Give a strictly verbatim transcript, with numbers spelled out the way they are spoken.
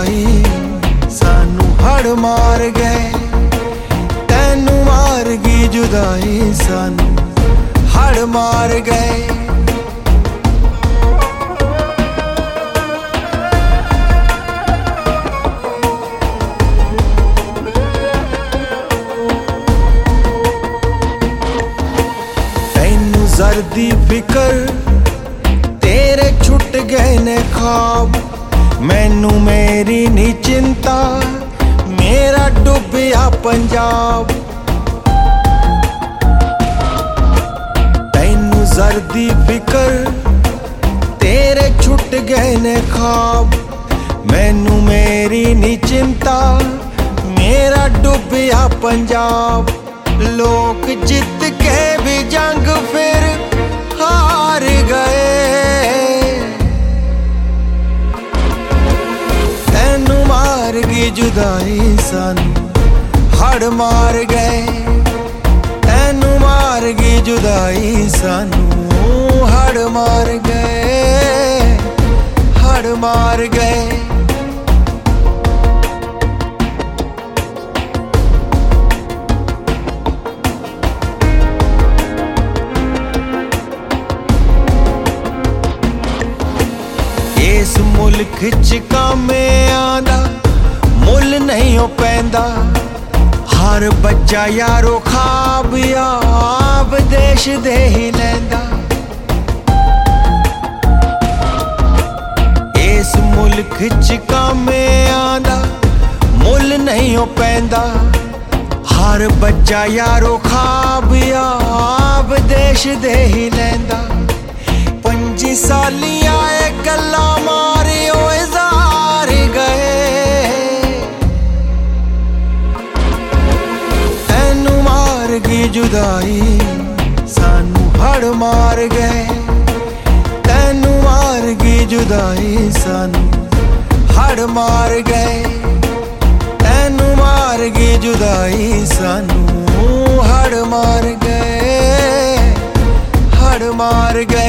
जुदाई सानू हड़ मार गए। तैनू मार गई जुदाई सानू हड़ मार गए। तैनू जरदी फिकर तेरे छुट गए ने ख्वाब, मैनू मेरी नी चिंता मेरा डुबिया पंजाब। तैनू जरदी फिकर तेरे छुट गए ने ख्वाब, मैनू मेरी नी चिंता मेरा डुबिया पंजाब। लोग जित के भी जंग फिर हार गए। तैनू मार गई जुदाई सानू हड़ मार गए। तैनू मार गई जुदाई सानू हड़ मार गए, हड़ मार गए। इस मुल्क च कामियां दा मुल नहीं हो पैंदा, हर बच्चा यारो ख्वाब याब देश दे ही लैंदा। इस मुल्क च कामियां दा मुल नहीं हो पैंदा, हर बच्चा यारो ख्वाब याब देश दे ही लैंदा। पंजी सालियां गल्ला मारे ओए जार गए। तैनू मार गई जुदाई सानू हड़ मार गए। तैनू मार गई जुदाई सानू हड़ मार गए। तैनू मार गई जुदाई सानू हड़ मार गए, हड़ मार गए।